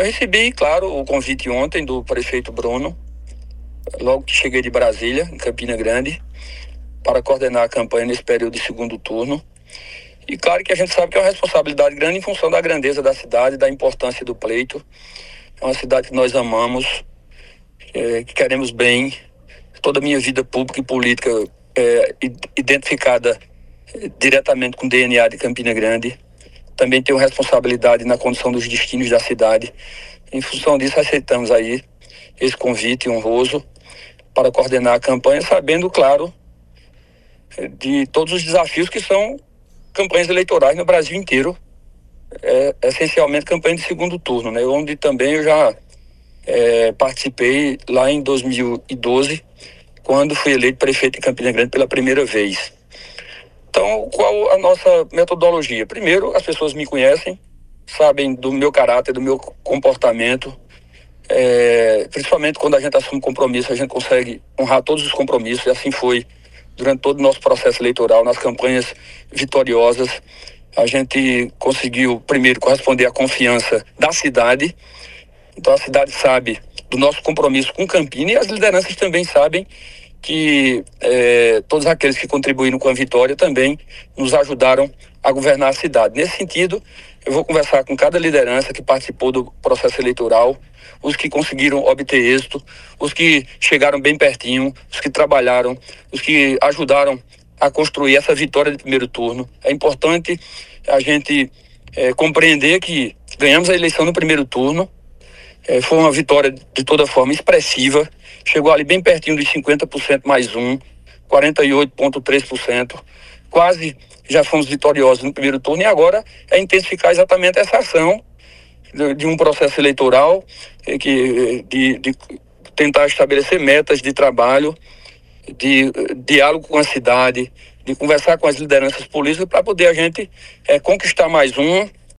Eu recebi, claro, o convite ontem do prefeito Bruno, logo que cheguei de Brasília, em Campina Grande, para coordenar a campanha nesse período de segundo turno. E claro que a gente sabe que é uma responsabilidade grande em função da grandeza da cidade, da importância do pleito. É uma cidade que nós amamos, que queremos bem. Toda a minha vida pública e política é identificada diretamente com o DNA de Campina Grande. Também tenho responsabilidade na condução dos destinos da cidade. Em função disso, aceitamos aí esse convite honroso para coordenar a campanha, sabendo, claro, de todos os desafios que são campanhas eleitorais no Brasil inteiro, essencialmente campanha de segundo turno, né? Onde também eu já participei lá em 2012, quando fui eleito prefeito de Campina Grande pela primeira vez. Então, qual a nossa metodologia? Primeiro, as pessoas me conhecem, sabem do meu caráter, do meu comportamento. Principalmente quando a gente assume compromisso, a gente consegue honrar todos os compromissos, e assim foi durante todo o nosso processo eleitoral, nas campanhas vitoriosas. A gente conseguiu, primeiro, corresponder à confiança da cidade. Então, a cidade sabe do nosso compromisso com Campina, e as lideranças também sabem que todos aqueles que contribuíram com a vitória também nos ajudaram a governar a cidade. Nesse sentido, eu vou conversar com cada liderança que participou do processo eleitoral, os que conseguiram obter êxito, os que chegaram bem pertinho, os que trabalharam, os que ajudaram a construir essa vitória de primeiro turno. É importante a gente compreender que ganhamos a eleição no primeiro turno. Foi uma vitória de toda forma expressiva, chegou ali bem pertinho dos 50% mais 48,3%, quase já fomos vitoriosos no primeiro turno, e agora é intensificar exatamente essa ação de um processo eleitoral, de tentar estabelecer metas de trabalho, de diálogo com a cidade, de conversar com as lideranças políticas para poder a gente conquistar mais